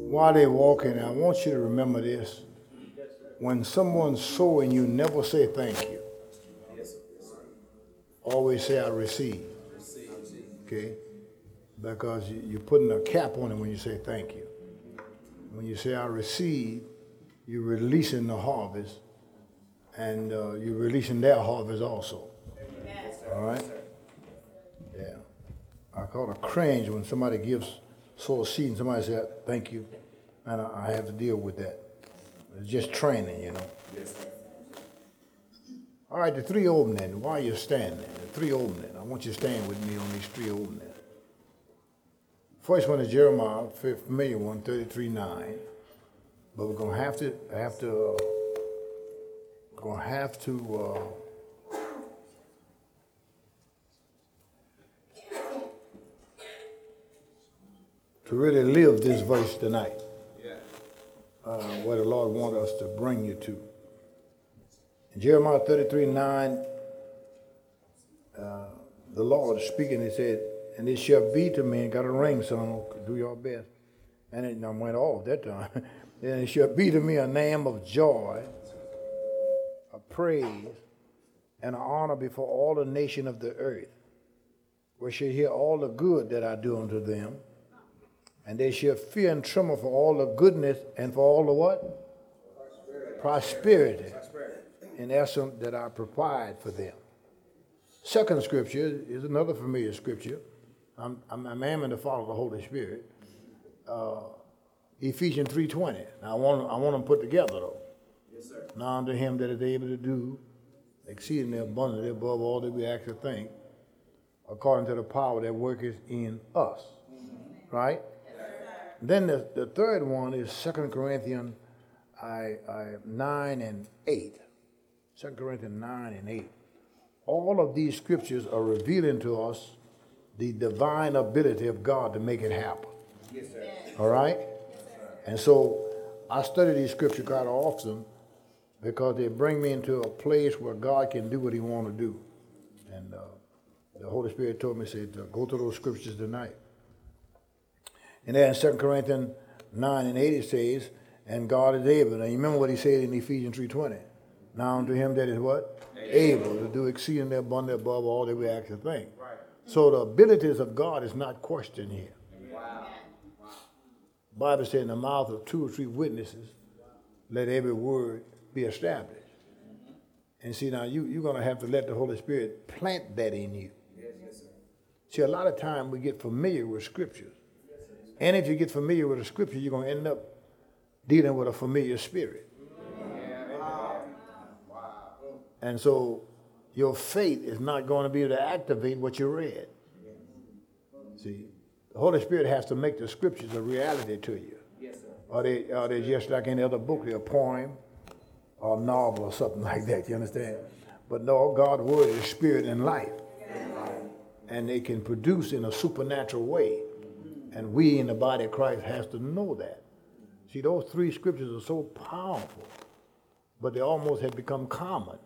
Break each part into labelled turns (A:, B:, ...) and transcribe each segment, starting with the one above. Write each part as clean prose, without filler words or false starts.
A: while they're walking, I want you to remember this. When someone's sowing, you never say thank you. Always say I receive. Okay? Because you're putting a cap on it when you say thank you. When you say I receive, you're releasing the harvest, and you're releasing their harvest also. All right? Yeah. I call it cringe when somebody sow a seed and somebody says thank you, and I have to deal with that. It's just training, you know. All right, the three openings. While you're standing, the three openings. I want you to stand with me on these three openings. First one is Jeremiah, familiar one, 33:9. But we're gonna have to really live this verse tonight. Where the Lord wants us to bring you to. In Jeremiah 33:9, the Lord is speaking. He said, "And it shall be to me," got a ring, son, do your best. And it went off that time. "And it shall be to me a name of joy, a praise, and an honor before all the nation of the earth, where shall hear all the good that I do unto them. And they shall fear and tremble for all the goodness and for all the what? Prosperity. In essence, that I provide for them." Second scripture is another familiar scripture. I'm aiming to follow the Holy Spirit. Ephesians 3:20. Now I want them put together though. Yes, sir. "Now unto him that is able to do exceedingly abundantly above all that we actually think, according to the power that worketh in us." Mm-hmm. Right? Then the third one is 2 Corinthians 9 and 8. 2 Corinthians 9 and 8. All of these scriptures are revealing to us the divine ability of God to make it happen. Yes, sir. All right? Yes, sir. And so I study these scriptures quite often because they bring me into a place where God can do what he wants to do. And the Holy Spirit told me, said, go to those scriptures tonight. And then in 2 Corinthians 9 and 8 it says, "And God is able." Now you remember what he said in Ephesians 3:20. "Now unto him that is what? Able to do exceedingly abundantly above all that we actually think." Right. So the abilities of God is not questioned here. Wow. The Bible said, "In the mouth of 2 or 3 witnesses, let every word be established." And see, now you're going to have to let the Holy Spirit plant that in you. Yes, sir. See, a lot of time we get familiar with scriptures. And if you get familiar with the scripture, you're going to end up dealing with a familiar spirit. And so your faith is not going to be able to activate what you read. See, the Holy Spirit has to make the scriptures a reality to you. Yes, sir. Are they just like any other book? They're a poem or a novel or something like that, you understand? But no, God's word is spirit and life. And they can produce in a supernatural way. And we in the body of Christ has to know that. See, those 3 scriptures are so powerful, but they almost have become common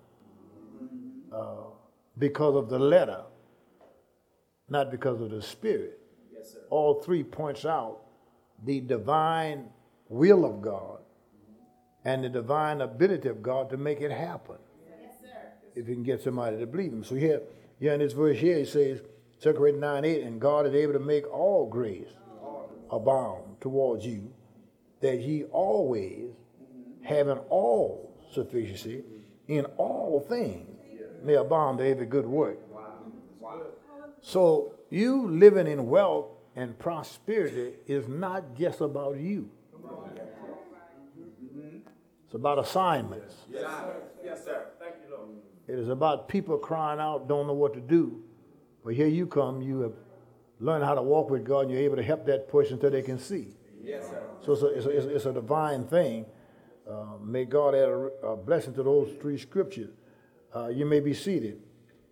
A: because of the letter, not because of the spirit. Yes, sir. All 3 points out the divine will of God and the divine ability of God to make it happen. Yes, sir. If you can get somebody to believe him. So here in this verse here, it says, 2 Corinthians 9:8, "And God is able to make all grace abound towards you, that ye always, having all sufficiency in all things, may abound to every good work." So you living in wealth and prosperity is not just about you. It's about assignments.
B: Yes, sir. Thank you, Lord.
A: It is about people crying out, don't know what to do. But here you come, you have learned how to walk with God, and you're able to help that person so they can see. Yes, sir. So it's a divine thing. May God add a blessing to those 3 scriptures. You may be seated.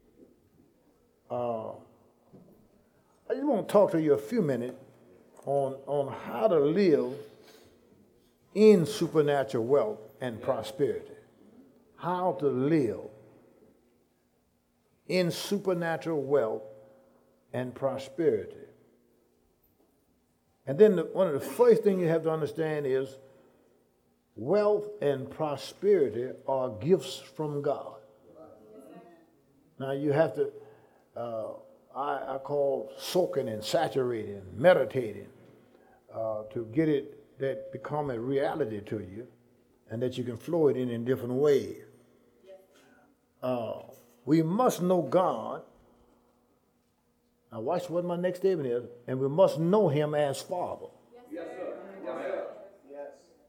A: I just want to talk to you a few minutes on how to live in supernatural wealth and prosperity. How to live in supernatural wealth and prosperity. And then one of the first things you have to understand is wealth and prosperity are gifts from God. Now you have to, I call soaking and saturating, meditating, to get it, that become a reality to you, and that you can flow it in different ways. We must know God. Now watch what my next statement is, and we must know him as Father.
B: Yes, sir. Yes, sir. Yes.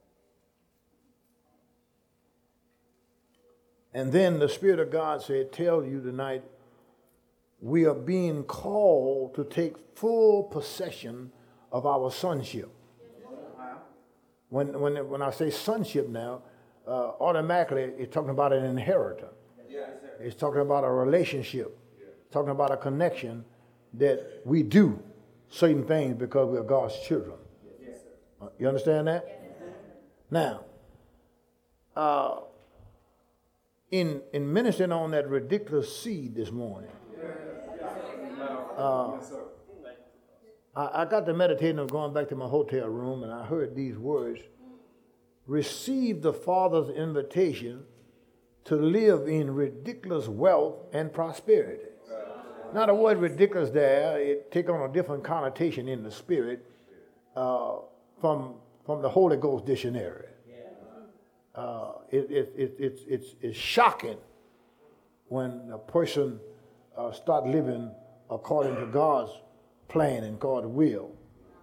A: And then the Spirit of God said, tell you tonight, we are being called to take full possession of our sonship. When I say sonship now, automatically it's talking about an inheritance.
B: Yes, sir.
A: It's talking about a relationship. It's talking about a connection that we do certain things because we're God's children.
B: Yes, sir.
A: You understand that? Now, in ministering on that ridiculous seed this morning, I got to meditating on going back to my hotel room, and I heard these words: receive the Father's invitation to live in ridiculous wealth and prosperity. Now the word ridiculous there, it take on a different connotation in the spirit from the Holy Ghost dictionary. It's shocking when a person start living according to God's plan and God's will.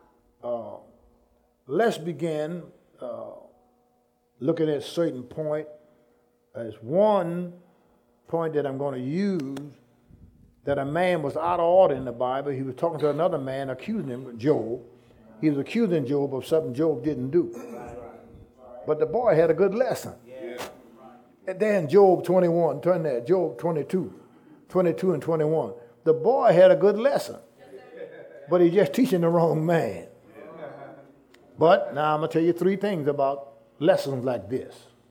A: Let's begin looking at a certain point. As one point that I'm going to use, that a man was out of order in the Bible. He was talking to another man, accusing him, Job. He was accusing Job of something Job didn't do. But the boy had a good lesson. And then Job 21, turn there, Job 22 and 21. The boy had a good lesson, but he's just teaching the wrong man. But now I'm going to tell you three things about lessons like this.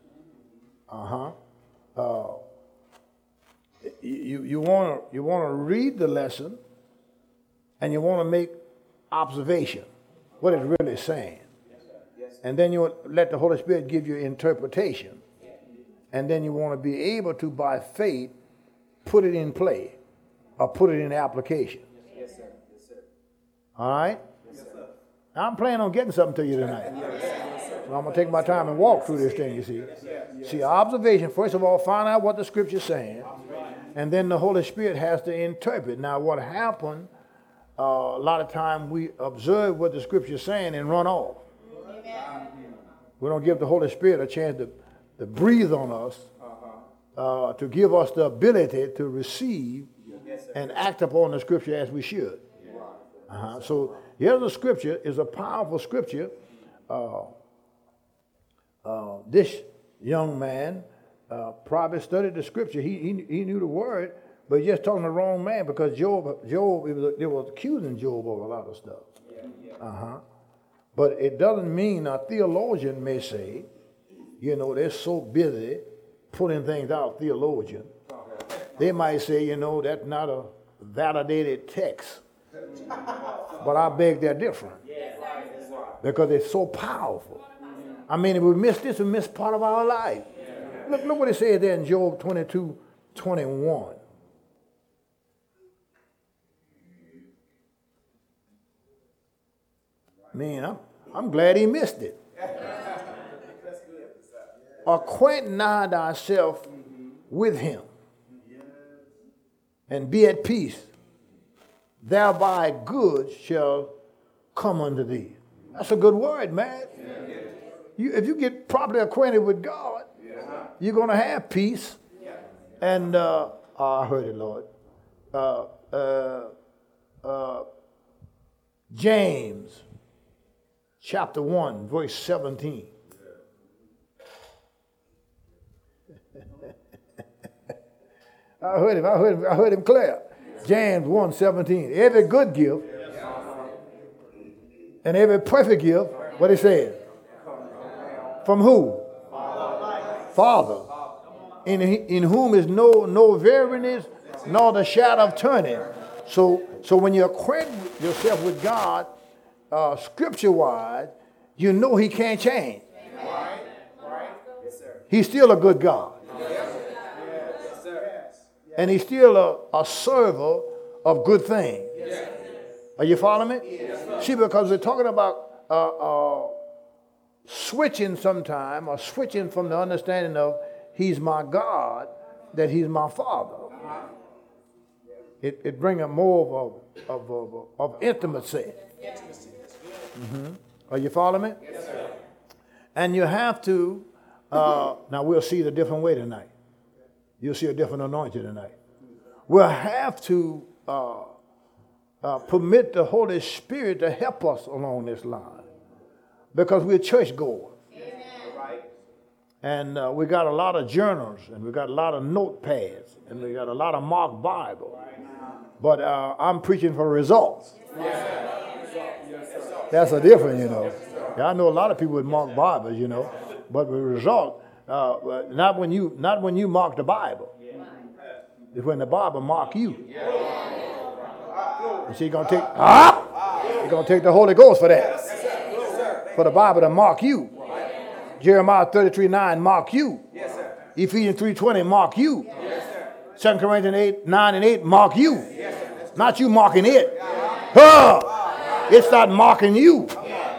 A: You want to read the lesson, and you want to make observation, what it's really saying. And then you let the Holy Spirit give you interpretation. And then you want to be able to, by faith, put it in play or put it in application.
B: Yes, sir. Yes, sir.
A: All right?
B: Yes, sir.
A: I'm planning on getting something to you tonight. So I'm going to take my time and walk through this thing, you see. See, observation, first of all, find out what the Scripture's saying. And then the Holy Spirit has to interpret. Now, what happened, a lot of time we observe what the Scripture's saying and run off. We don't give the Holy Spirit a chance to breathe on us, to give us the ability to receive and act upon the Scripture as we should. So here's the Scripture. Is a powerful Scripture. This young man probably studied the Scripture. He knew the Word, but he's just talking to the wrong man, because Job they was accusing Job of a lot of stuff. But it doesn't mean a theologian may say, they're so busy putting things out, theologian. They might say, that's not a validated text. But I beg they're different. Because it's so powerful. I mean, if we miss this, we miss part of our life. Look what it says there in Job 22:21. Man, I'm glad he missed it. Acquaint not thyself with him, and be at peace. Thereby good shall come unto thee. That's a good word, man. If you get properly acquainted with God, you're going to have peace. And I heard it, Lord. James chapter 1, verse 17. I heard him clear. James 1:17. Every good gift and every perfect gift, what it says? From who? Father. In whom is no variableness, nor the shadow of turning. So when you acquaint yourself with God, scripture-wise, you know he can't change.
B: Right. Yes, sir.
A: He's still a good God.
B: Yes, sir.
A: And he's still a server of good things.
B: Yes.
A: Are you following me? Yes. See, because we're talking about switching sometime, or switching from the understanding of he's my God, that he's my Father. It brings a more of intimacy. Mm-hmm. Are you following me?
B: Yes, sir.
A: And you have to, now we'll see it a different way tonight. You'll see a different anointing tonight. We'll have to permit the Holy Spirit to help us along this line, because we're churchgoers.
B: Right.
A: And we got a lot of journals, and we got a lot of notepads, and we got a lot of marked Bible. But I'm preaching for results. That's a difference, you know. Yeah, I know a lot of people with marked Bibles, you know, but the result, not when you mark the Bible. It's when the Bible mark you. You see, you're gonna take the Holy Ghost for that. For the Bible to mark you. Jeremiah 33:9 mark you.
B: Yes, sir.
A: Ephesians 3:20 mark you.
B: Yes, sir.
A: 2 Corinthians 9:8 mark you.
B: Yes, sir.
A: Not you marking it. It's not marking you.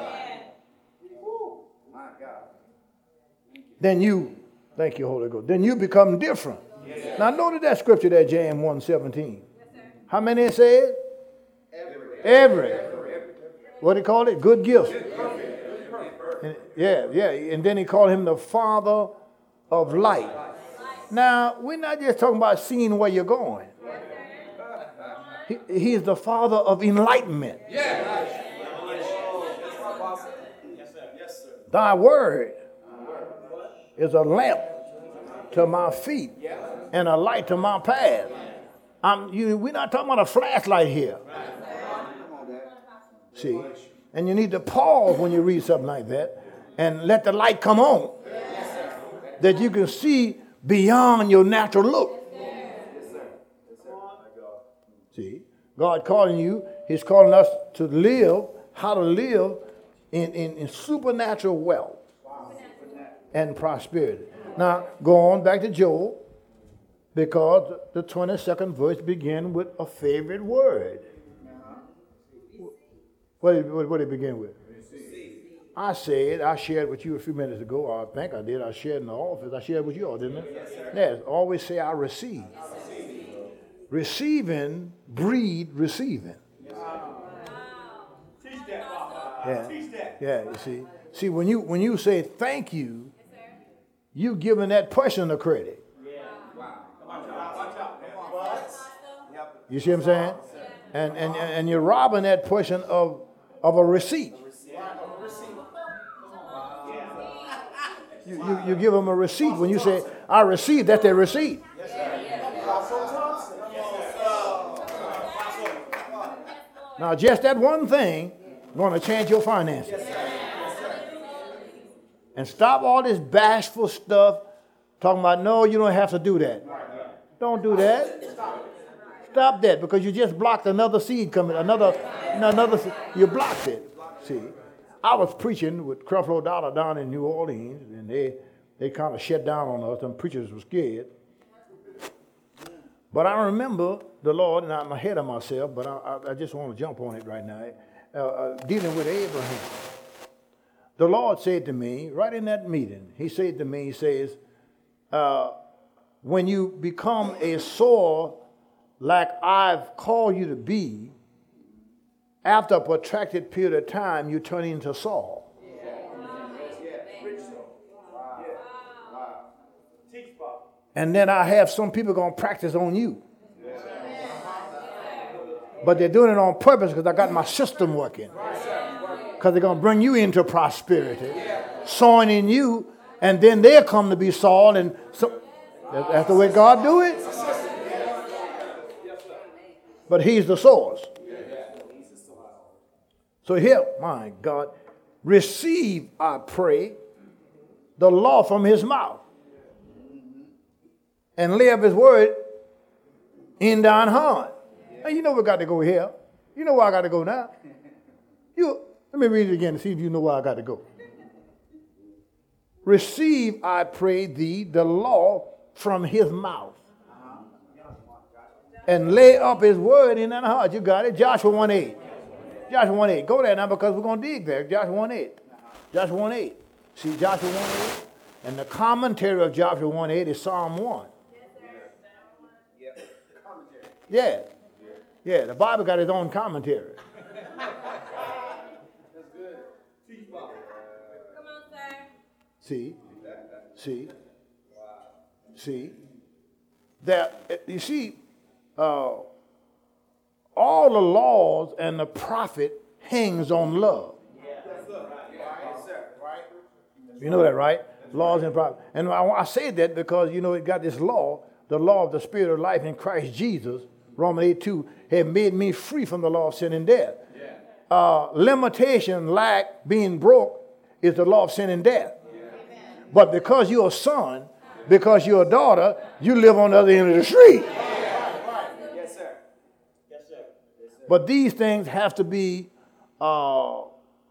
B: My God.
A: Then you, thank you, Holy Ghost, then you become different. Now notice that scripture there, James 1:17. How many it says? Every. What do you call it? Good gifts. And, yeah. And then he called him the Father of light. Now, we're not just talking about seeing where you're going. He's the Father of enlightenment. Thy word is a lamp to my feet and a light to my path. We're not talking about a flashlight here. See? And you need to pause when you read something like that and let the light come on, that you can see beyond your natural look. See? God calling you, he's calling us to live, how to live in supernatural wealth and prosperity. Now, go on back to Job, because the 22nd verse begins with a favorite word. What did it begin with? I shared with you a few minutes ago, I think I did. I shared in the office. I shared with you all, didn't I? Yes, always say I receive. Receiving breed receiving.
B: Teach that, Papa.
A: Yeah.
B: Teach that.
A: Yeah, you see. See, when you say thank you, you giving that person the credit.
B: Watch out.
A: You see what I'm saying? And you're robbing that person of a receipt. You give them a receipt. When you say, I received, that's their receipt. Now, just that one thing going to change your finances. And stop all this bashful stuff talking about, no, you don't have to do that. Don't do that. Stop that, because you just blocked another seed coming, another you blocked it. See, I was preaching with Creflo Dollar down in New Orleans, and they kind of shut down on us. Them preachers were scared. But I remember the Lord, and I'm ahead of myself, but I just want to jump on it right now, dealing with Abraham. The Lord said to me, right in that meeting, he said to me, he says, when you become a soil like I've called you to be, after a protracted period of time, you turn into Saul. And then I have some people going to practice on you. But they're doing it on purpose, because I got my system working. Because they're going to bring you into prosperity, sowing in you, and then they'll come to be Saul. And so that's the way God do it. But he's the source. So here, my God, receive, I pray, the law from his mouth, and live his word in thine heart. Now, you know we got to go here. You know where I got to go now. Let me read it again to see if you know where I got to go. Receive, I pray thee, the law from his mouth, and lay up his word in thine heart. You got it? Joshua 1:8. Joshua 1:8. Go there now because we're going to dig there. Joshua 1:8. Joshua 1:8. See Joshua 1:8? And the commentary of Joshua 1:8 is Psalm 1. Yeah. Yeah, the Bible got its own commentary. See? That, you see, all the laws and the prophet hangs on love. You know that, right? Laws and prophet. And I say that because, you know, it got this law, the law of the Spirit of life in Christ Jesus, Romans 8:2, have made me free from the law of sin and death. Limitation, lack, being broke is the law of sin and death. But because you're a son, because you're a daughter, you live on the other end of the street.
B: Yes, sir. Yes, sir.
A: But these things have to be brought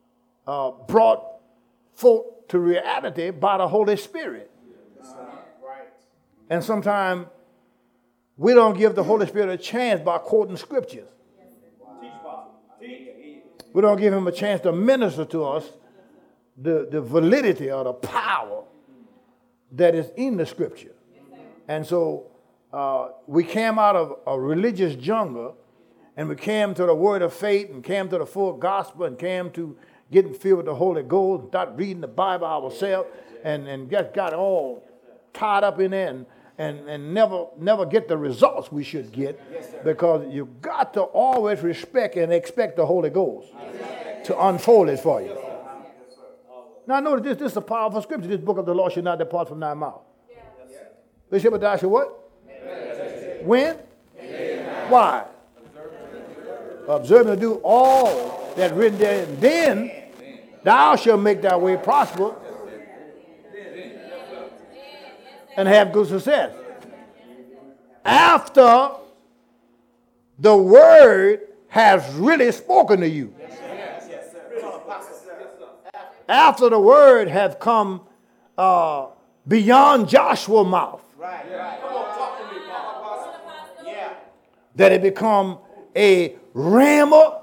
A: forth to reality by the Holy Spirit.
B: Right.
A: And sometimes we don't give the Holy Spirit a chance by quoting scriptures.
B: Teach, Pastor. Teach.
A: We don't give him a chance to minister to us the validity or the power that is in the scripture. And so we came out of a religious jungle and we came to the word of faith and came to the full gospel and came to getting filled with the Holy Ghost, start reading the Bible ourselves and just got all tied up in there and never get the results we should get, because you got to always respect and expect the Holy Ghost to unfold it for you. Now notice this is a powerful scripture. This book of the law should not depart from thy mouth. Bishop Adasha, what? When? Why? Observe to do all that written there, and then thou shalt make thy way prosper and have good success. After the word has really spoken to you. After the word has come beyond Joshua's mouth.
B: Right. Come on, talk to me, Pastor. Yeah.
A: That it become a rhema,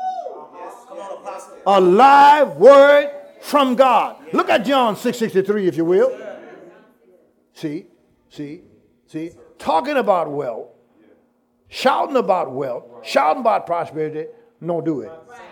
A: a live word from God. Look at John 6:63, if you will. See, talking about wealth, shouting about wealth, shouting about prosperity, don't do it.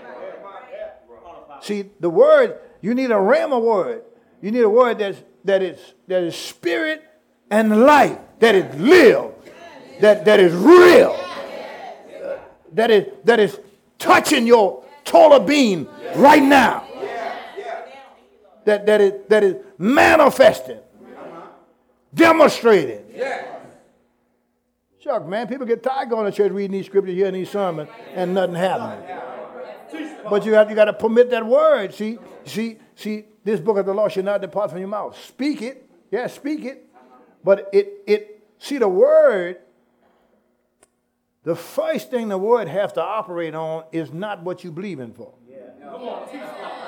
A: See, the word, you need a rhema word. You need a word that is spirit and life, that is live, that is real, that is touching your total being right now, that is manifesting, demonstrated. Chuck, man, people get tired going to church reading these scriptures, hearing these sermons, and nothing happening. But you got to permit that word. See, this book of the law should not depart from your mouth. Speak it. Yeah, speak it. But see, the word, the first thing the word has to operate on is not what you believe in for.
B: Come on, teach,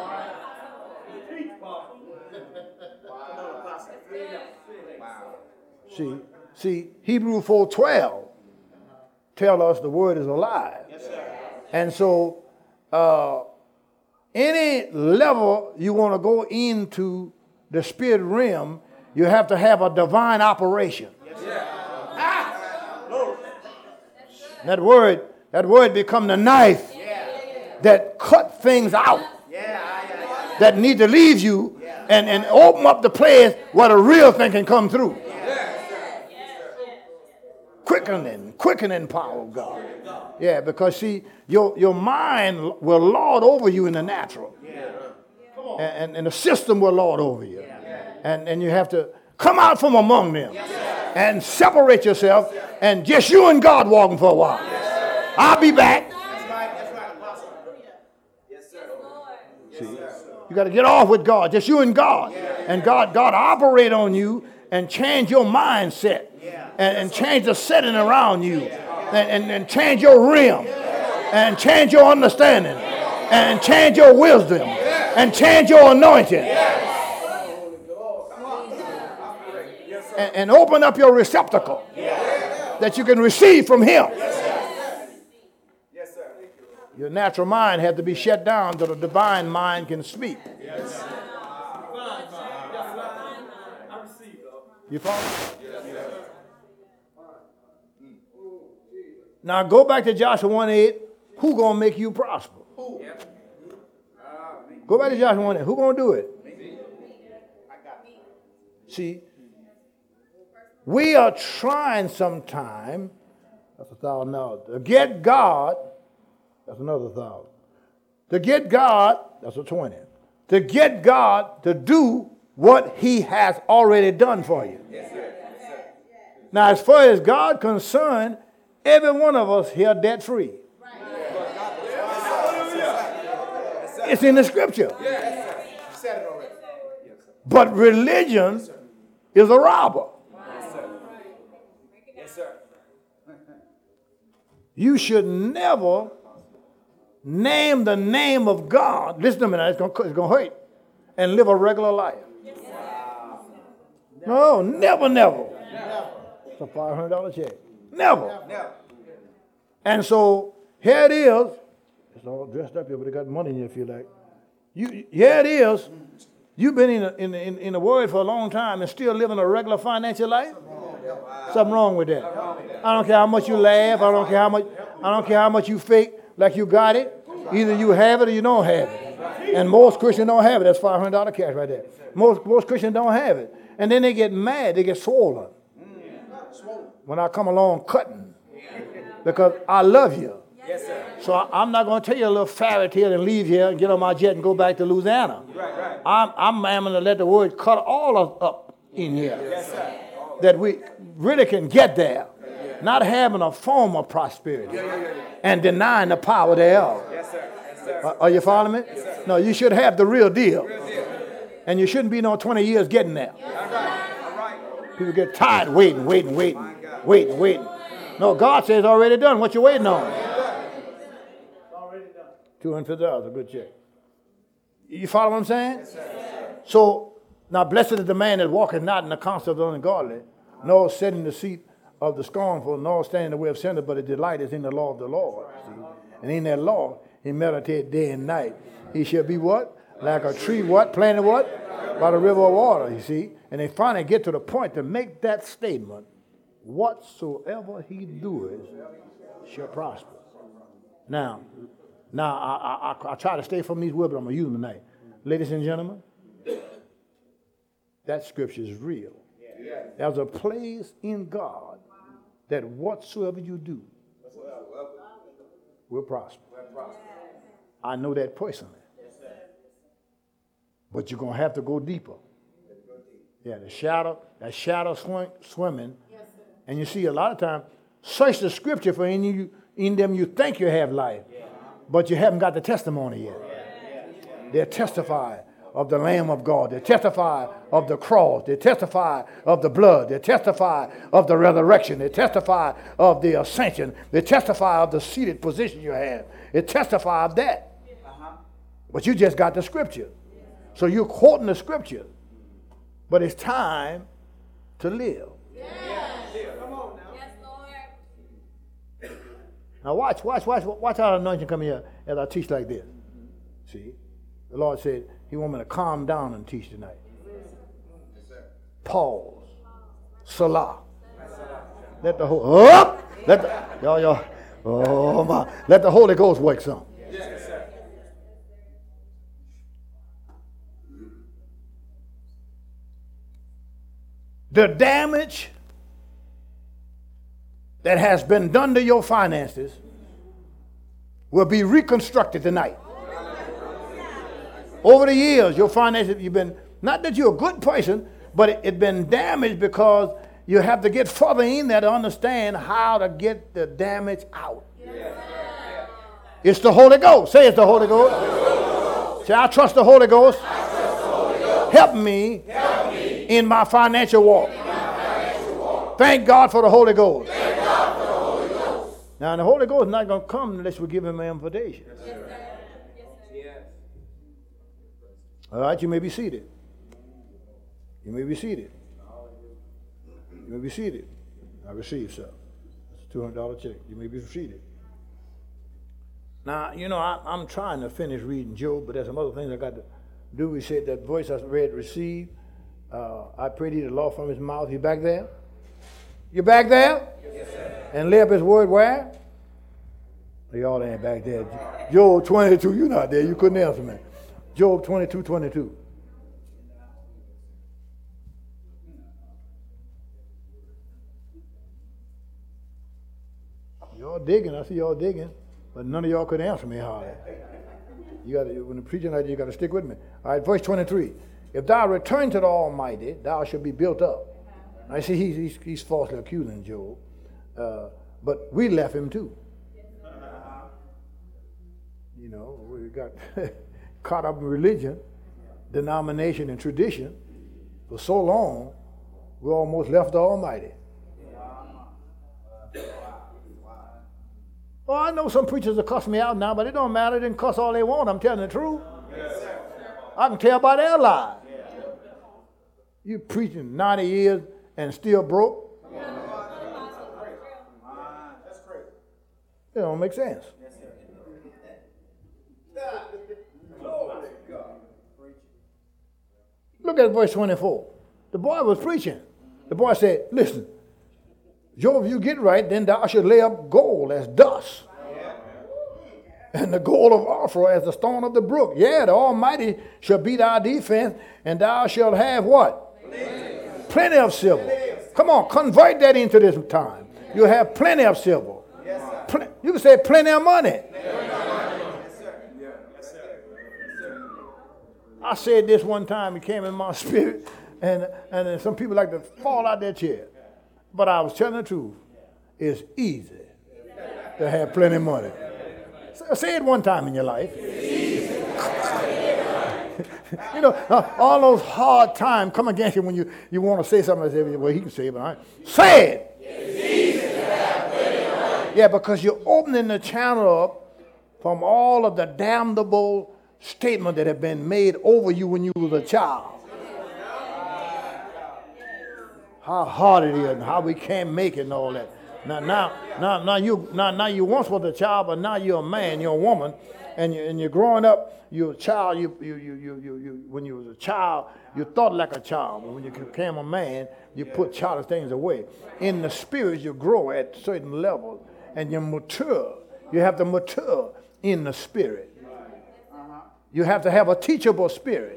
B: Pastor.
A: See, Hebrews 4:12 tell us the word is alive.
B: Yes, sir.
A: And so any level you want to go into the spirit realm, you have to have a divine operation.
B: Yes, sir.
A: That word become the knife that cut things out that need to leave you and open up the place where the real thing can come through. Quickening power of God. Yeah, because see, your mind will lord over you in the natural. And the system will lord over you. And you have to come out from among them and separate yourself and just you and God walking for a while. I'll be back.
B: That's right, Apostle. Yes, sir.
A: See, you got to get off with God, just you and God. And God operate on you and change your mindset and change the setting around you and change your realm and change your understanding and change your wisdom and change your anointing and open up your receptacle that you can receive from him. Your natural mind had to be shut down so the divine mind can speak. You follow? Now go back to Joshua 1:8. Who gonna make you prosper? Go back to Joshua 1:8. Who gonna do it? See, we are trying sometime. That's $1,000 to get God. That's another 1,000. To get God, that's a 20. To get God to do what he has already done for you. Yes, sir. Yes, sir. Now, as far as God concerned, every one of us here debt free. Right. It's in the scripture. Yes, you said it already. But religion is a robber. Yes, sir. Yes, sir. You should never name the name of God. Listen to me now, it's going to hurt. And live a regular life. No, never. It's a $500 check. Never. And so here it is. It's all dressed up here, but it got money in you, feel like. Here it is. You've been in the word for a long time and still living a regular financial life. Something wrong with that. I don't care how much you laugh. I don't care how much you fake like you got it. Either you have it or you don't have it. And most Christians don't have it. That's $500 cash right there. Most Christians don't have it. And then they get mad. They get swollen. When I come along cutting. Because I love you. Yes, sir. So I'm not going to tell you a little fairy tale and leave here and get on my jet and go back to Louisiana. Right. I'm going to let the word cut all of up in here. Yes, sir. That we really can get there. Not having a form of prosperity and denying the power thereof. Yes, sir. Yes, sir. Are you following me? Yes, sir. No, you should have the real deal. And you shouldn't be no 20 years getting there. All right. People get tired waiting. No, God says already done. What you waiting on? Already done. $250, a good check. You follow what I'm saying? Yes, sir. So, now blessed is the man that walketh not in the counsel of the ungodly, nor sit in the seat of the scornful, nor stand in the way of sinners, but his delight is in the law of the Lord. See? And in that law, he meditates day and night. He shall be what? Like a tree, what? Planted what? By the river of water, you see. And they finally get to the point to make that statement, whatsoever he doeth shall prosper. Now I try to stay from these words, but I'm going to use them tonight. Ladies and gentlemen, that scripture is real. There's a place in God that whatsoever you do will prosper. I know that personally. But you're going to have to go deeper. Yeah, that shadow swimming. And you see, a lot of times, search the scripture for in them you think you have life, but you haven't got the testimony yet. They testify of the Lamb of God. They testify of the cross. They testify of the blood. They testify of the resurrection. They testify of the ascension. They testify of the seated position you have. They testify of that. But you just got the scripture. So you're quoting the scripture. But it's time to live. Now watch how anointing come here as I teach like this. See, the Lord said he want me to calm down and teach tonight. Pause. Salah. Let the let the Holy Ghost work some. The damage that has been done to your finances will be reconstructed tonight. Over the years, your finances, you've been, not that you're a good person, but it's been damaged because you have to get further in there to understand how to get the damage out. It's the Holy Ghost. Say it's the Holy Ghost. Say, I trust the Holy Ghost. Help me in my financial walk. Thank God for the Holy Ghost. Now, the Holy Ghost is not going to come unless we give him an invitation. All right, you may be seated. You may be seated. You may be seated. I received, sir. That's a $200 check. You may be seated. Now, you know, I'm trying to finish reading Job, but there's some other things I got to do. We said that voice I read, receive. I pray thee the law from his mouth. You back there? You back there? Yes, sir. And lay up his word where? Y'all ain't back there. Job 22, you're not there. You couldn't answer me. Job 22:22. Y'all digging. I see y'all digging. But none of y'all could answer me hardly. You got to, when the preaching like you got to stick with me. All right, verse 23. If thou return to the Almighty, thou shalt be built up. I see he's falsely accusing Job. But we left him too. You know, we got caught up in religion, denomination, and tradition for so long, we almost left the Almighty. Well, I know some preachers will cuss me out now, but it don't matter. They can cuss all they want. I'm telling the truth. I can tell by their lives. You preaching 90 years and still broke? It don't make sense. Look at verse 24. The boy was preaching. The boy said, listen, Job, if you get right, then thou shalt lay up gold as dust. And the gold of Ophir as the stone of the brook. Yeah, the Almighty shall be thy defense, and thou shalt have what? Plenty of silver. Come on, convert that into this time. You'll have plenty of silver. You can say plenty of money. I said this one time, it came in my spirit, and some people like to fall out their chair. But I was telling the truth. It's easy to have plenty of money. Say it one time in your life. You know, all those hard times come against you when you want to say something. Say, well, he can say it, but I say it. It's easy to have plenty of money. Yeah, because you're opening the channel up from all of the damnable statements that have been made over you when you was a child. How hard it is and how we can't make it and all that. Now you once was a child, but now you're a man, you're a woman, and you're growing up. You're a child. You when you was a child, you thought like a child, but when you became a man, you put childish things away. In the spirit, you grow at certain levels, and you mature. You have to mature in the spirit. You have to have a teachable spirit.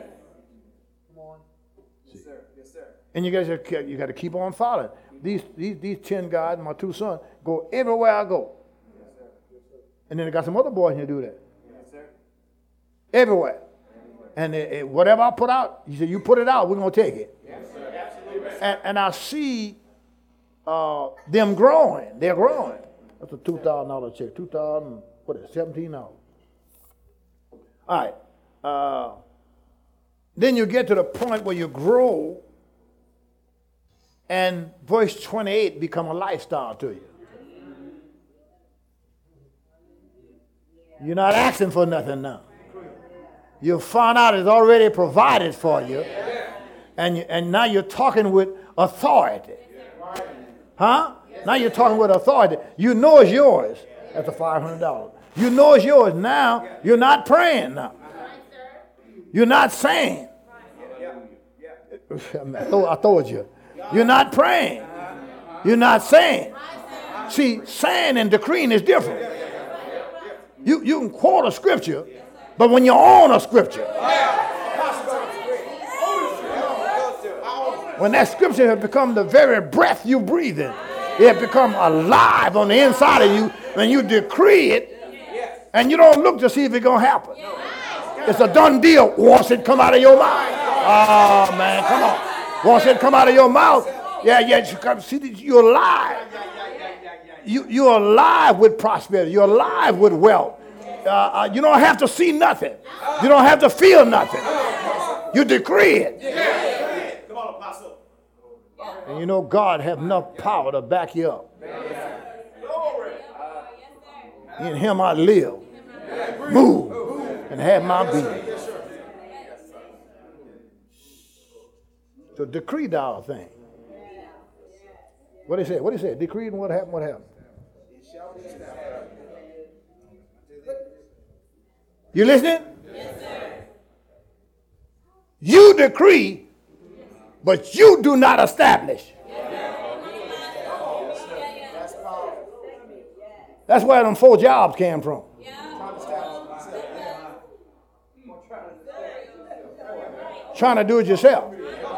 A: And you got to keep on following. These 10 guys, my 2 sons, go everywhere I go. And then I got some other boys here do that. Everywhere. And whatever I put out, he said, you put it out, we're going to take it. And I see them growing. They're growing. That's a $2,000 check. $17. All right. Then you get to the point where you grow, and verse 28 become a lifestyle to you. You're not asking for nothing now. You found out it's already provided for you, and now you're talking with authority. Huh? Now you're talking with authority. You know it's yours. That's a $500. You know it's yours. Now you're not praying now. You're not saying. I told you. You're not praying. You're not saying. See, saying and decreeing is different. You can quote a scripture, but when you own a scripture, when that scripture has become the very breath you breathe in, it has become alive on the inside of you, and you decree it, and you don't look to see if it's going to happen. It's a done deal once it come out of your mouth. Oh, man, come on. Once it come out of your mouth, you're alive. You're alive with prosperity. You're alive with wealth. You don't have to see nothing. You don't have to feel nothing. You decree it. Come on, Apostle. And you know God has enough power to back you up. In him I live, move, and have my being. to decree thou thing. What he said? What he said? Decreed, and what happened? What happened? You listening?
C: Yes, sir.
A: You decree, but you do not establish. That's where them 4 jobs came from. Trying to do it yourself.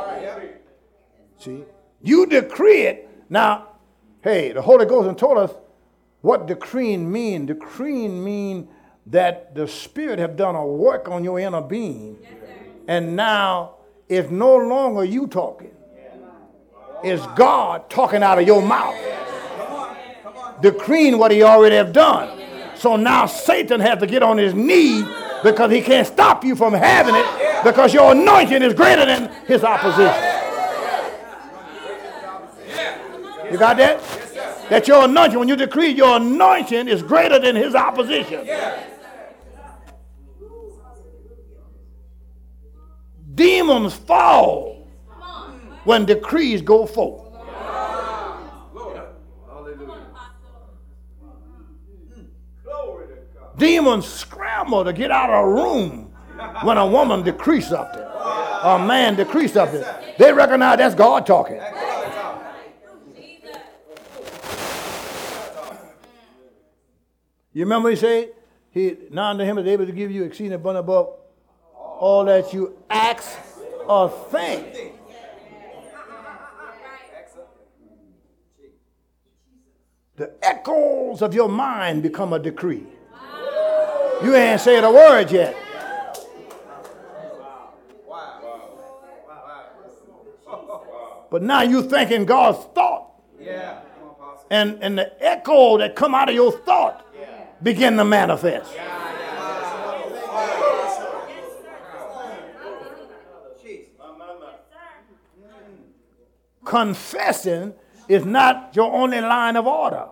A: See, you decree it. Now, hey, the Holy Ghost has told us what decreeing mean. Decreeing mean that the Spirit have done a work on your inner being. And now it's no longer you talking. It's God talking out of your mouth. Decreeing what he already have done. So now Satan has to get on his knees because he can't stop you from having it because your anointing is greater than his opposition. You got that? That your anointing, when you decree, your anointing is greater than his opposition. Demons fall when decrees go forth. Demons scramble to get out of a room when a woman decrees something or a man decrees something. They recognize that's God talking. You remember he said, now unto him is able to give you exceeding abundant above all that you ask or think. The echoes of your mind become a decree. You ain't said a word yet. But now you thinking God's thought. And the echo that come out of your thought begin to manifest. Confessing is not your only line of order.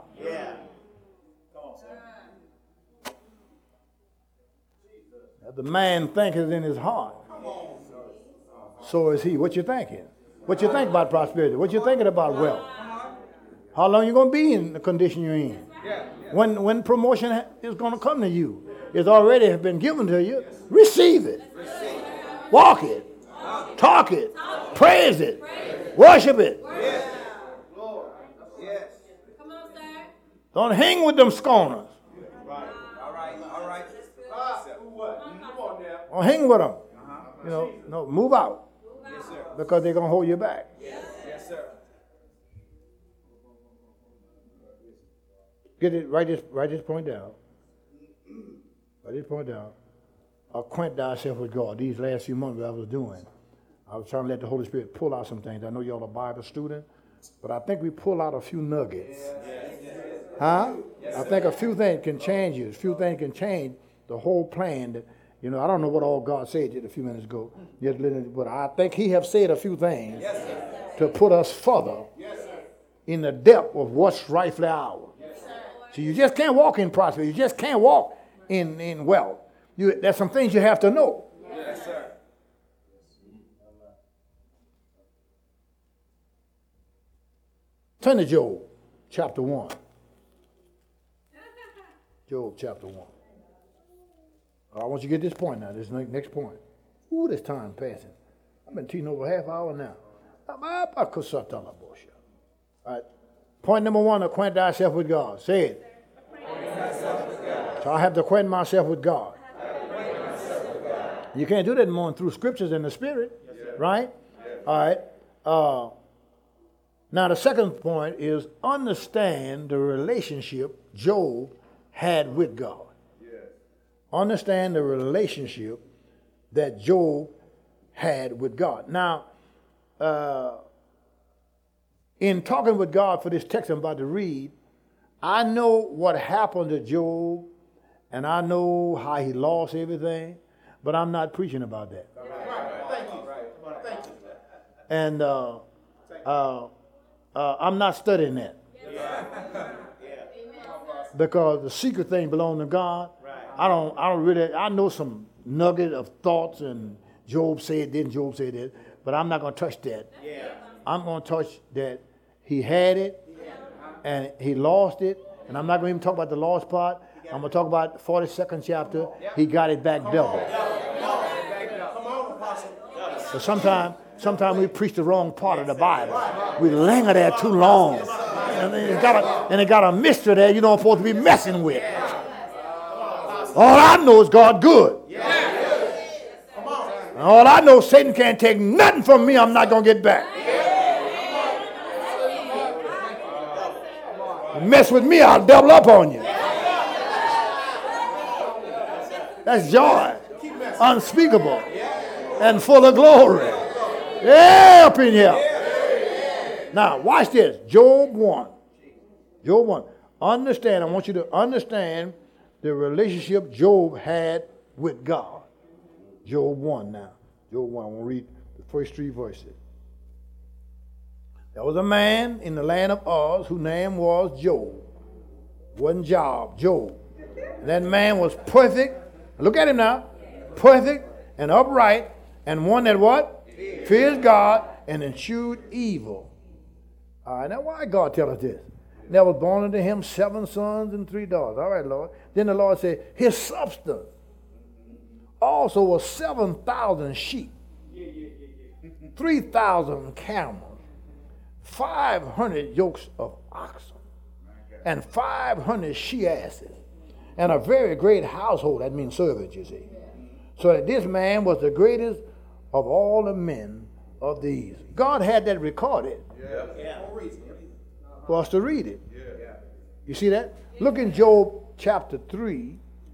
A: The man thinketh in his heart, so is he. What you thinking? What you think about prosperity? What you thinking about wealth? How long you going to be in the condition you're in? When promotion is going to come to you, it's already been given to you. Receive it. Walk it. Talk it. Praise it. Worship it. Don't hang with them scorners. Don't hang with them. No, move out. Because they're going to hold you back. Get it, write this point down. Write this point down. Acquaint thyself with God. These last few months I was doing, I was trying to let the Holy Spirit pull out some things. I know y'all are Bible student, but I think we pull out a few nuggets. Huh? I think a few things can change you. A few things can change the whole plan. That, I don't know what all God said just a few minutes ago. But I think he have said a few things to put us further in the depth of what's rightfully ours. So you just can't walk in prosperity. You just can't walk in wealth. There's some things you have to know.
B: Yes, sir.
A: Turn to Job, chapter 1. Job, chapter 1. I want you to get this point now, this next point. Ooh, this time passing. I've been teaching over half hour now. All right. Point number 1, acquaint thyself with God. Say it. So I have to acquaint myself with God. You can't do that more than through scriptures and the Spirit, right? All right. Now the second point is understand the relationship Job had with God. Understand the relationship that Job had with God. Now, in talking with God for this text I'm about to read, I know what happened to Job, and I know how he lost everything, but I'm not preaching about that. And I'm not studying that. Because the secret thing belongs to God. I don't really, I know some nugget of thoughts, and Job said this, Job said that, but I'm not going to touch that. I'm going to touch that he had it and he lost it. And I'm not going to even talk about the lost part. I'm going to talk about the 42nd chapter. He got it back double. But sometimes we preach the wrong part of the Bible. We linger there too long. And it got a mystery there you don't supposed to be messing with. All I know is God good. And all I know, Satan can't take nothing from me I'm not going to get back. You mess with me, I'll double up on you. That's joy. Unspeakable. And full of glory. Yeah, up in here. Now, watch this. Job 1. Job 1. Understand, I want you to understand the relationship Job had with God. Job 1 now. Job 1. I want to read the first 3 verses. There was a man in the land of Uz whose name was Job. Wasn't Job, Job. And that man was perfect. Look at him now. Perfect and upright and one that what? Fears God and eschewed evil. All right, now why God tell us this? There was born unto him 7 sons and 3 daughters. All right, Lord. Then the Lord said, his substance also was 7,000 sheep, 3,000 camels, 500 yokes of oxen, and 500 she-asses, and a very great household. That means servants, you see. So that this man was the greatest of all the men of these. God had that recorded for us to read it. You see that? Look in Job chapter 3.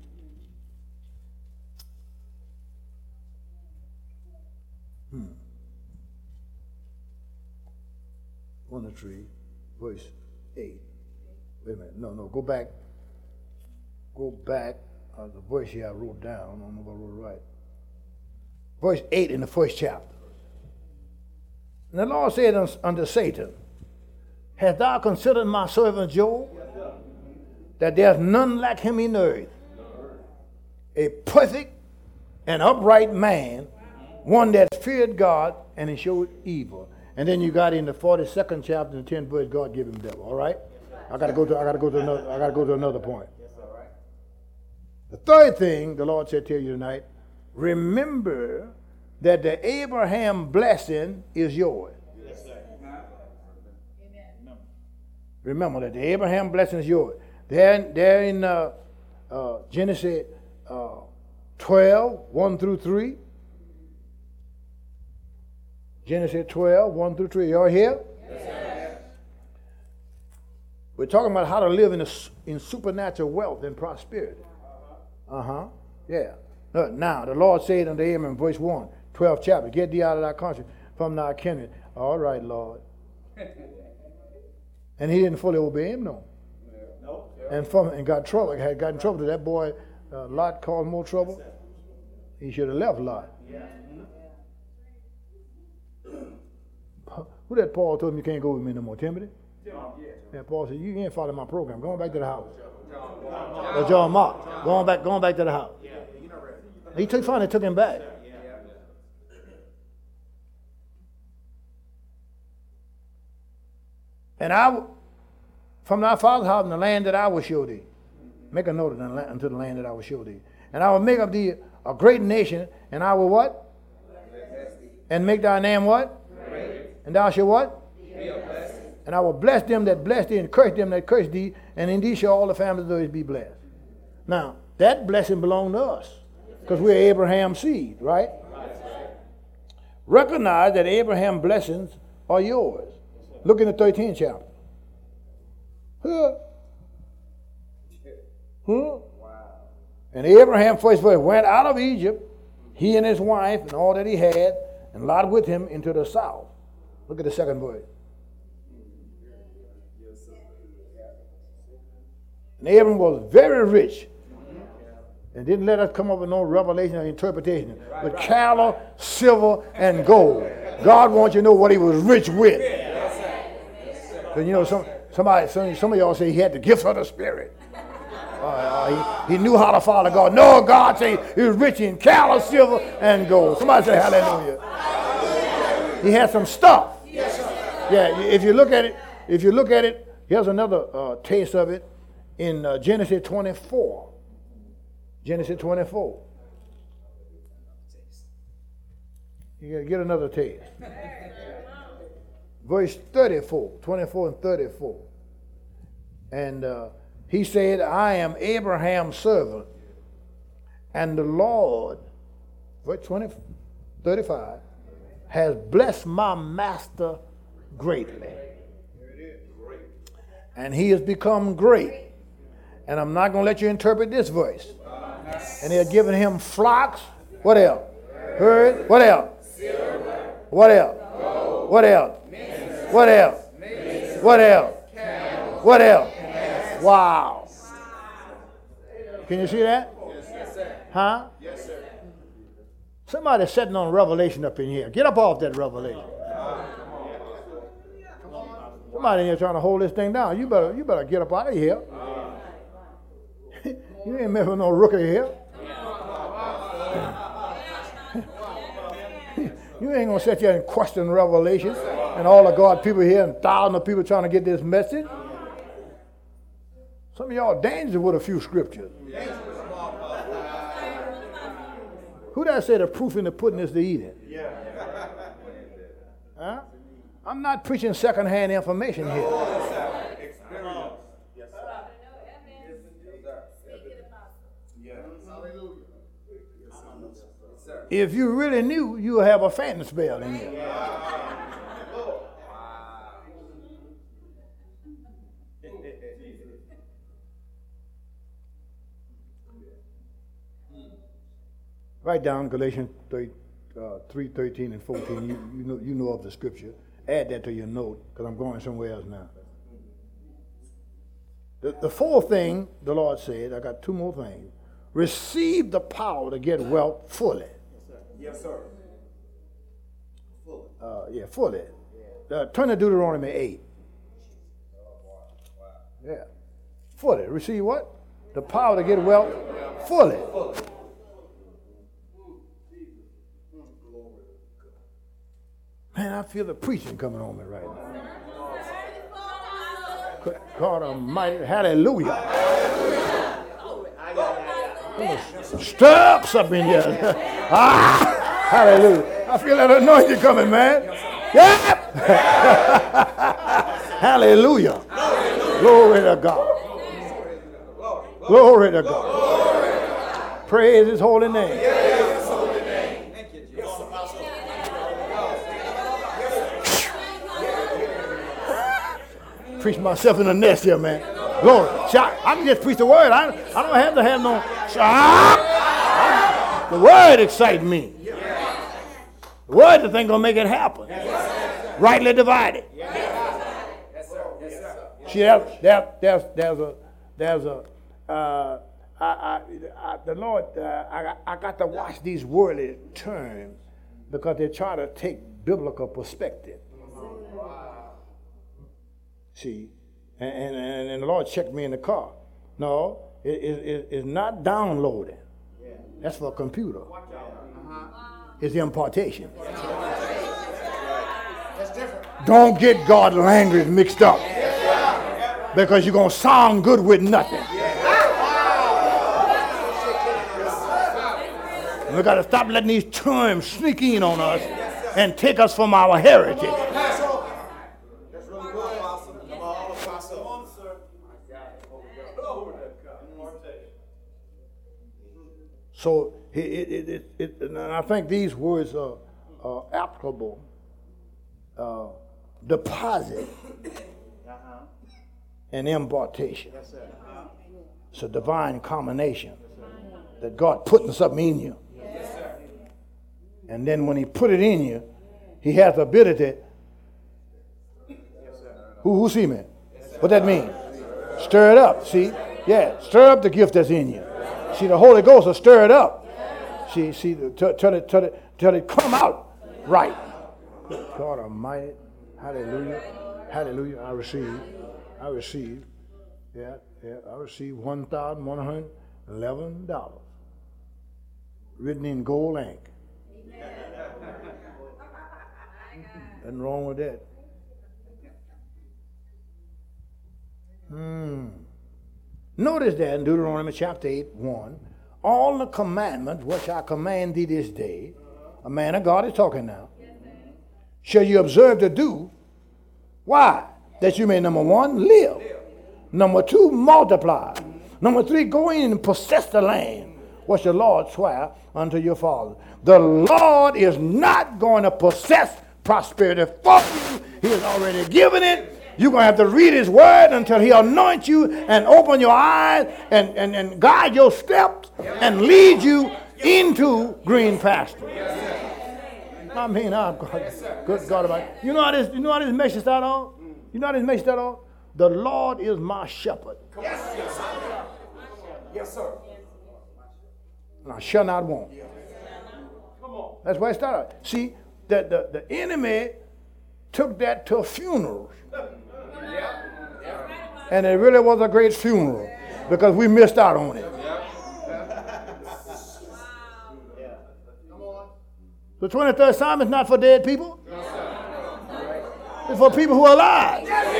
A: On the tree, verse 8. Wait a minute. No, go back. Go back. The verse here I wrote down. I don't know if I wrote it right. Verse 8 in the first chapter. And the Lord said unto Satan, hast thou considered my servant Job? That there's none like him in the earth. A perfect and upright man, one that feared God and he showed evil. And then you got in the 42nd chapter, the 10th verse, God gave him devil. All right? I gotta go to another point. The third thing the Lord said to you tonight, remember that the Abraham blessing is yours. Yes, sir. Remember that the Abraham blessing is yours. There in Genesis 12, 1 through 3. Genesis 12, 1 through 3. Y'all here? Yes. We're talking about how to live in supernatural wealth and prosperity. Yeah. Now, the Lord said unto Abraham in verse 1, 12th chapter, get thee out of thy country, from thy kindred. All right, Lord. And he didn't fully obey him, no. And got trouble. Had gotten trouble to that boy. Lot caused more trouble. He should have left Lot. Who that Paul told him you can't go with me no more? Timothy? Yeah, Paul said, you ain't following my program. Going back to the house. Or John Mark. Going back to the house. He finally took him back. And from thy father's house in the land that I will show thee. Make a note of that, unto the land that I will show thee. And I will make of thee a great nation, and I will what? And make thy name what? And thou shalt what? And I will bless them that bless thee, and curse them that curse thee, and in thee shall all the families of the earth be blessed. Now, that blessing belongs to us, because we're Abraham's seed, right? Recognize that Abraham's blessings are yours. Look in the 13th chapter. And Abraham, first verse, went out of Egypt, he and his wife, and all that he had, and Lot with him into the south. Look at the second verse. And Abram was very rich, and didn't let us come up with no revelation or interpretation, but cattle, silver, and gold. God wants you to know what he was rich with. So you know, some of y'all say he had the gifts of the Spirit. He knew how to follow God. No, God said he was rich in cattle, silver, and gold. Somebody say hallelujah. He has some stuff. Yeah, if you look at it, here's another taste of it in Genesis 24. Genesis 24. You got to get another taste. Verse 34, 24 and 34. And he said, I am Abraham's servant, and the Lord, verse 35, has blessed my master greatly. And he has become great. And I'm not going to let you interpret this verse. And he had given him flocks. What else? Herd. What else? What else? What else? What else? What else? What else? Wow. Can you see that? Huh? Somebody's sitting on Revelation up in here. Get up off that Revelation. Somebody in here trying to hold this thing down. You better get up out of here. You ain't messing with no rookie here. You ain't gonna sit here and question Revelation and all of God people here and thousands of people trying to get this message. Some of y'all dangerous with a few scriptures. Who that said the proof in the pudding is to eat it? Huh? I'm not preaching secondhand information here. If you really knew, you'll have a fanning spell in here. Write down Galatians 3:13 and 14. You know of the scripture. Add that to your note, because I'm going somewhere else now. The fourth thing the Lord said, I got two more things. Receive the power to get wealth fully.
B: Yes, sir.
A: Fully. Turn to Deuteronomy 8. Yeah. Fully. Receive what? The power to get wealth fully. Man, I feel the preaching coming on me right now. God Almighty, hallelujah. Stir up something in here. Hallelujah. I feel that anointing coming, man. Yep. Hallelujah. Glory to God. Glory to God. Praise his holy name. Preach myself in the nest here, man. Glory. I can just preach the word. I don't have to have no. The word excites me. The word, the thing gonna make it happen. Rightly divided. See, the Lord. I got to watch these worldly terms because they try to take biblical perspective. See, and the Lord checked me in the car. No, it's not downloading. That's for a computer. It's impartation. Don't get God language mixed up because you're going to sound good with nothing. We got to stop letting these terms sneak in on us and take us from our heritage. So and I think these words are applicable. Deposit and impartation. It's a divine combination that God putting something in you. And then when he put it in you, he has the ability. Who see me? What that mean? Stir it up. See? Yeah, stir up the gift that's in you. See, the Holy Ghost will stir it up. See, till it come out right. God Almighty, hallelujah, hallelujah. I receive. Yeah. I received $1,111 written in gold ink. Nothing wrong with that. Notice that in Deuteronomy chapter 8, 1, all the commandments which I command thee this day, a man of God is talking now, shall you observe to do. Why? That you may, number 1, live. Number 2, multiply. Number 3, go in and possess the land which the Lord swore unto your father. The Lord is not going to possess prosperity for you. He has already given it. You're going to have to read his word until he anoints you and open your eyes and guide your steps and lead you into green pasture. I mean, good God about it. You know how this makes you start on? You know how this makes you start on? The Lord is my shepherd.
B: Yes, sir. Yes, sir.
A: And I shall not want.
B: Come on.
A: That's why it started. See, the enemy took that to funerals. And it really was a great funeral because we missed out on it. The 23rd Psalm is not for dead people. It's for people who are alive.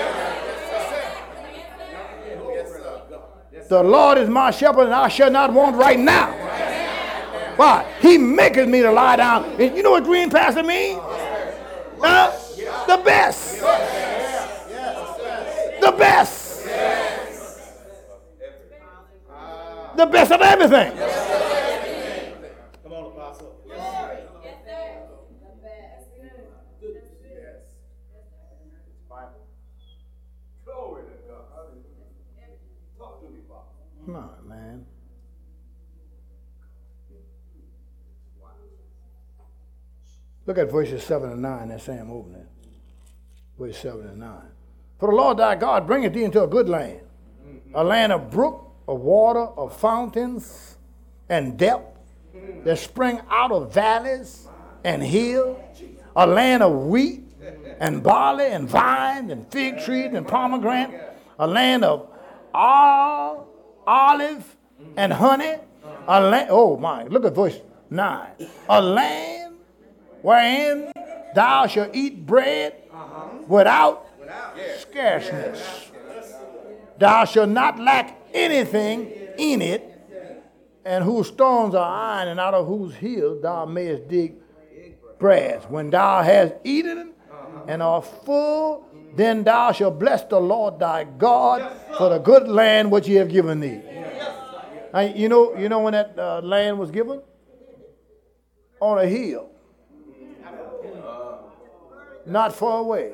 A: The Lord is my shepherd and I shall not want right now. Why? He maketh me to lie down. And you know what green pasture means? The best. The best. The best of everything.
B: Come on, Apostle. Glory to God. Talk to me, Father.
A: Come on, man. Look at verses 7 and 9. That's Sam opening it. Verse 7 and 9. For the Lord thy God bringeth thee into a good land, a land of brook, of water, of fountains, and depth, that spring out of valleys and hills, a land of wheat, and barley, and vine, and fig trees, and pomegranate, a land of olive, and honey, a land, oh my, look at verse 9, a land wherein thou shalt eat bread without scarceness. Thou shalt not lack anything in it, and whose stones are iron, and out of whose hills thou mayest dig brass. When thou hast eaten and art full, then thou shalt bless the Lord thy God for the good land which he hath given thee. You know when that land was given? On a hill. Not far away.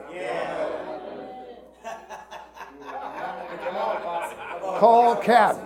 A: Called Calvary.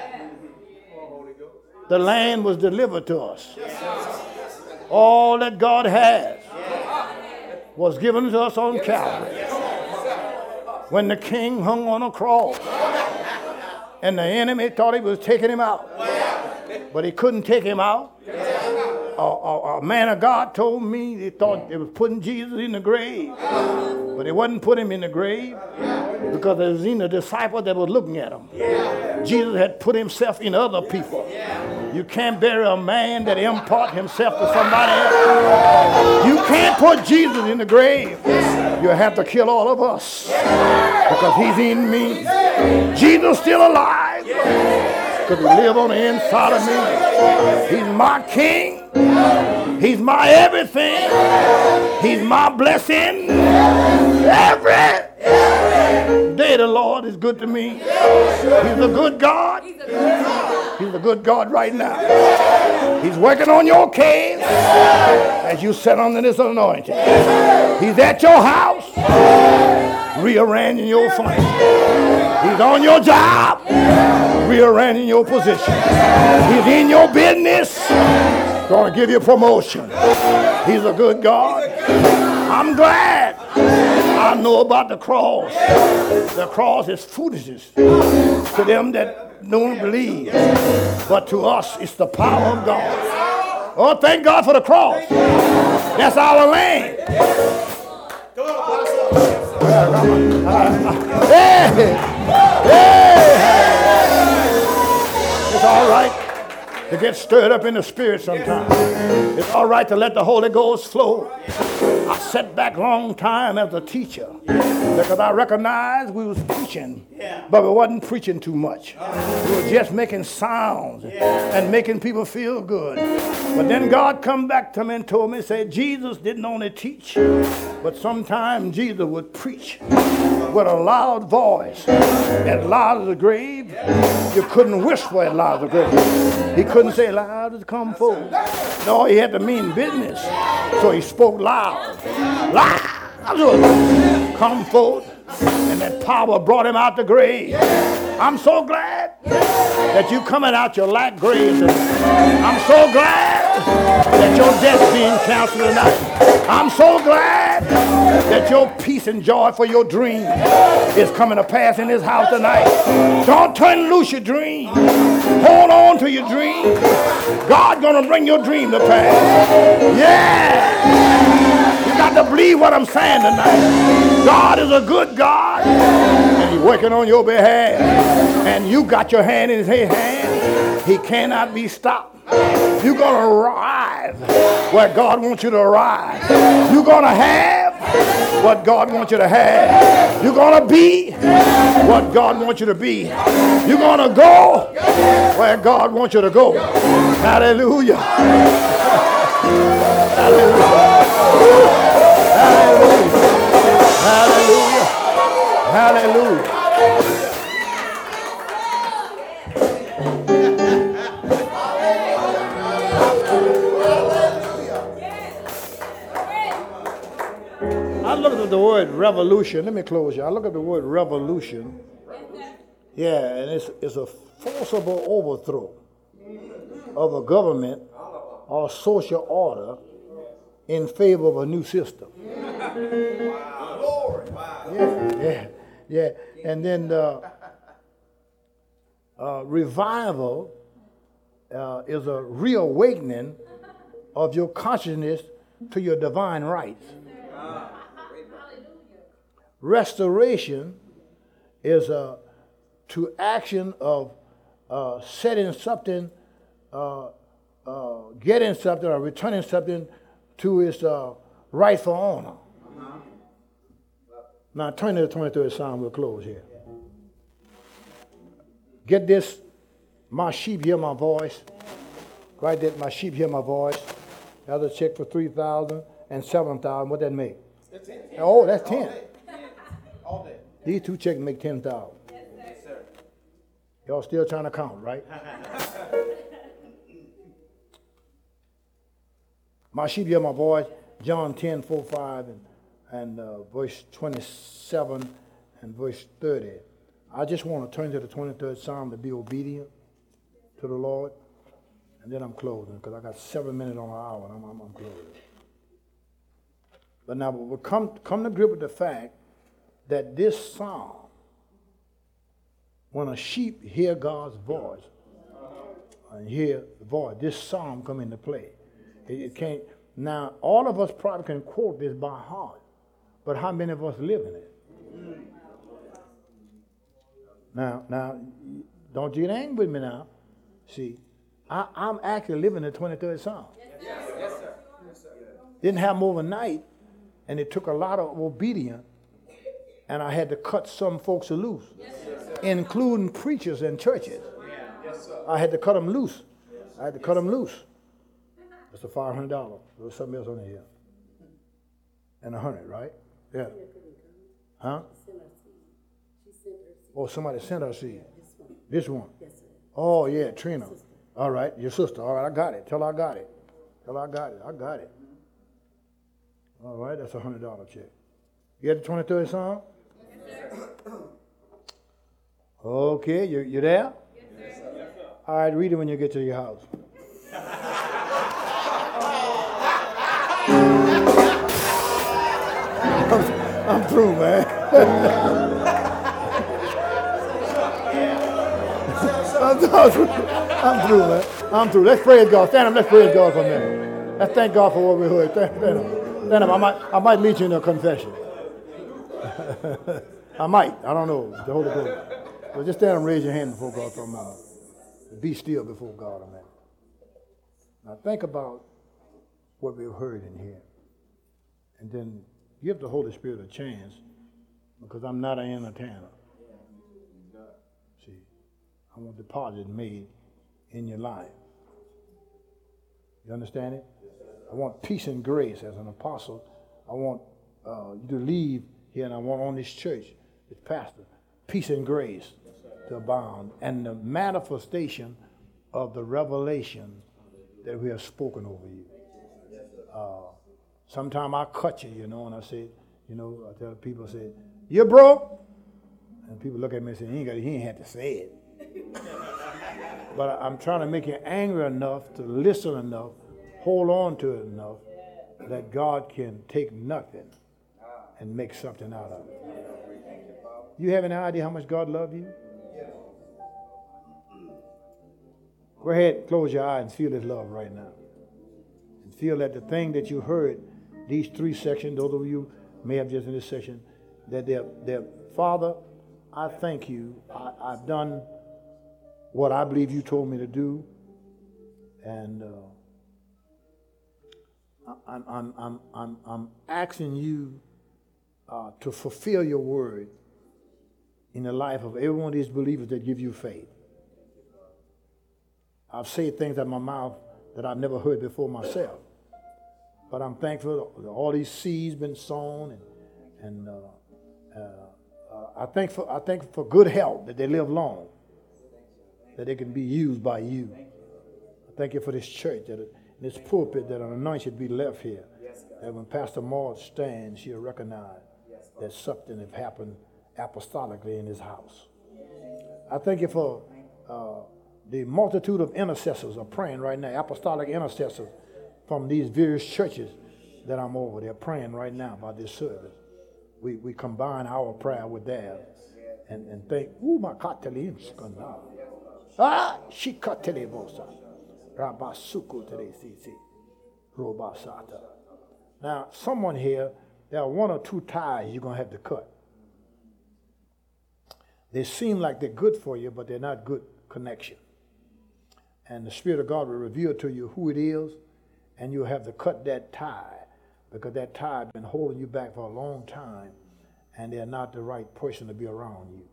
A: The land was delivered to us. All that God has was given to us on Calvary. When the king hung on a cross and the enemy thought he was taking him out, but he couldn't take him out. A man of God told me they thought they was putting Jesus in the grave, but they wasn't putting him in the grave because there was even a disciple that was looking at him. Jesus had put himself in other people. You can't bury a man that impart himself to somebody else. You can't put Jesus in the grave. You have to kill all of us because he's in me. Jesus still alive because he lives on the inside of me. He's my king. He's my everything. He's my blessing. Every day the Lord is good to me. He's a good God. He's a good God right now. He's working on your case as you sit under this anointing. He's at your house rearranging your finances. He's on your job rearranging your position. He's in your business going to give you promotion. He's a good God. I'm glad I know about the cross. The cross is foolishness to them that don't believe, but to us it's the power of God. Oh, thank God for the cross. That's our land. Hey, it's all right. to get stirred up in the spirit sometimes. It's all right to let the Holy Ghost flow. I sat back a long time as a teacher because I recognized we was preaching, but we wasn't preaching too much. We were just making sounds and making people feel good. But then God come back to me and told me, say, Jesus didn't only teach, but sometimes Jesus would preach with a loud voice at Lazarus' grave. You couldn't whisper at Lazarus' grave. He couldn't say, Lazarus, come forward. No, he had to mean business. So he spoke loud. Lazarus, come forward. And that power brought him out the grave. I'm so glad that you coming out your lack grave tonight. I'm so glad that your death being canceled tonight. I'm so glad that your peace and joy for your dream is coming to pass in this house tonight. Don't turn loose your dream. Hold on to your dream. God's going to bring your dream to pass. Yeah. You got to believe what I'm saying tonight. God is a good God, and he's working on your behalf. And you got your hand in his hand. He cannot be stopped. You're going to arrive where God wants you to arrive. You're going to have what God wants you to have. You're going to be what God wants you to be. You're going to go where God wants you to go. Hallelujah. Hallelujah. Hallelujah. Hallelujah. Hallelujah. I look at the word revolution. Let me close here. I look at the word revolution. Yeah, and it's a forcible overthrow of a government or social order in favor of a new system. Yeah. And then revival is a reawakening of your consciousness to your divine rights. Restoration is to action of setting something, getting something, or returning something to its rightful owner. Now turn to the 23rd Psalm. We'll close here. Get this. My sheep hear my voice. Right there, my sheep hear my voice. The other check for 3,000 and 7,000. What that make? That's 10. Oh, that's 10. All day. These two checks make 10,000. Yes, sir. Y'all still trying to count, right? My sheep hear my voice. John 10, 4, 5, and verse 27 and verse 30. I just want to turn to the 23rd Psalm to be obedient to the Lord. And then I'm closing because I got 7 minutes on an hour and I'm closing. But now we'll come to grip with the fact that this psalm, when a sheep hear God's voice and hear the voice, this psalm come into play. It can't. Now, all of us probably can quote this by heart, but how many of us live in it? Now, don't get angry with me now. See, I'm actually living the 23rd Psalm. Yes, sir. Yes, sir. Didn't happen overnight, and it took a lot of obedience, and I had to cut some folks loose, including preachers and churches. Yes, sir. I had to cut them loose. I had to cut them loose. That's a $500. There's something else on here. And 100, right? Yeah. Huh? Oh, somebody sent her seed. This one. Oh, yeah, Trina. All right, your sister. All right, I got it. Tell her I got it. Tell her I got it. I got it. All right, that's a $100 check. You got the 23rd Psalm? Yes, sir. Okay, you there? Yes, sir. All right, read it when you get to your house. I'm through, man. I'm through, man. I'm through. Let's praise God. Stand up. Let's praise God for a minute. Let's thank God for what we heard. Stand up. I might lead you in a confession. I might. I don't know. The Holy Ghost. But just stand and raise your hand before God for a moment. Be still before God, amen. Now think about what we've heard in here. And then give the Holy Spirit a chance, because I'm not an entertainer. See, I want deposit made in your life. You understand it? I want peace and grace as an apostle. I want you to leave here, and I want on this church, this pastor, peace and grace to abound, and the manifestation of the revelation that we have spoken over you. Sometime I cut you, and I say, I tell people, I say, you're broke. And people look at me and say, he ain't had to say it. But I'm trying to make you angry enough to listen enough, hold on to it enough, that God can take nothing and make something out of it. You have any idea how much God loves you? Go ahead, close your eyes and feel His love right now. And feel that the thing that you heard, these 3 sections, those of you may have just in this section, that they're Father, I thank you. I've done what I believe you told me to do, and I'm asking you to fulfill your word in the life of every one of these believers that give you faith. I've said things out of my mouth that I've never heard before myself, but I'm thankful that all these seeds been sown, and I thank for good health, that they live long, that they can be used by you. I thank you for this church, that this pulpit, that an anointing be left here, that when Pastor Maud stands, she'll recognize that something has happened apostolically in this house. I thank you for the multitude of intercessors are praying right now, apostolic intercessors from these various churches that I'm over. They're praying right now about this service. We combine our prayer with theirs and think, ooh, my katelim skana. Ah, she katelibosa. Rabasuku teresisi. Robasata. Now, someone here, there are 1 or 2 ties you're going to have to cut. They seem like they're good for you, but they're not good connection. And the Spirit of God will reveal to you who it is, and you'll have to cut that tie, because that tie has been holding you back for a long time, and they're not the right person to be around you.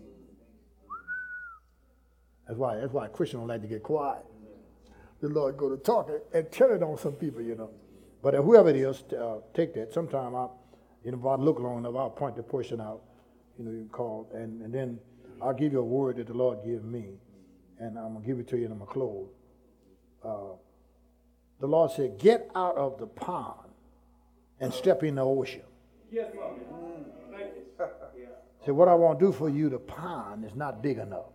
A: That's why Christians don't like to get quiet. The Lord go to talking and tell it on some people, But whoever it is, take that. Sometime if I look long enough, I'll point the person out, you can call, and then I'll give you a word that the Lord gave me, and I'm going to give it to you and I'm going to close. The Lord said, get out of the pond and step in the ocean.
B: Yes, Lord. Thank you.
A: So what I want to do for you, the pond is not big enough.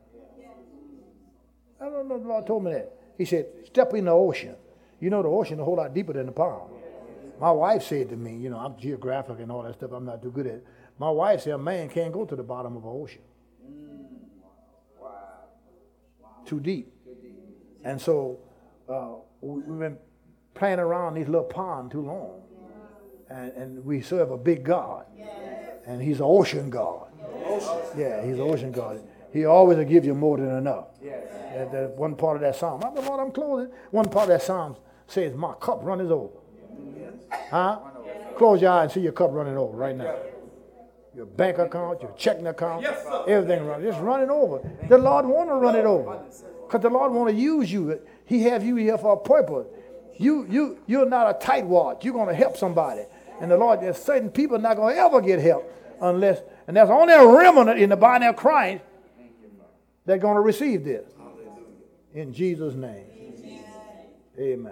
A: I don't know, the Lord told me that. He said, step in the ocean. The ocean is a whole lot deeper than the pond. My wife said to me, I'm geographic and all that stuff, I'm not too good at it. My wife said a man can't go to the bottom of an ocean.
B: Wow.
A: Too deep. And so we've been playing around these little ponds too long. And we serve a big God. And He's an ocean God. Yeah, He's an ocean God. He always will give you more than enough. That one part of that psalm. Lord, I'm closing. One part of that psalm says, my cup runneth over. Huh? Close your eyes and see your cup running over right now. Your bank account, your checking account, everything running. Just running over. The Lord want to run it over. Because the Lord want to use you. He have you here for a purpose. You're not a tightwad. You're going to help somebody. And the Lord, there's certain people not going to ever get help unless, and there's only a remnant in the body of Christ that's going to receive this. In Jesus' name. Amen.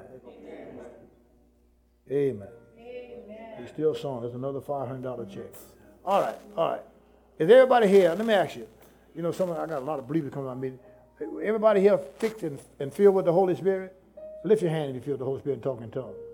A: Amen. He's still song. There's another $500 check. All right. Is everybody here? Let me ask you. I got a lot of believers coming to my meeting. Everybody here fixed and filled with the Holy Spirit? Lift your hand if you feel the Holy Spirit talking in tongues.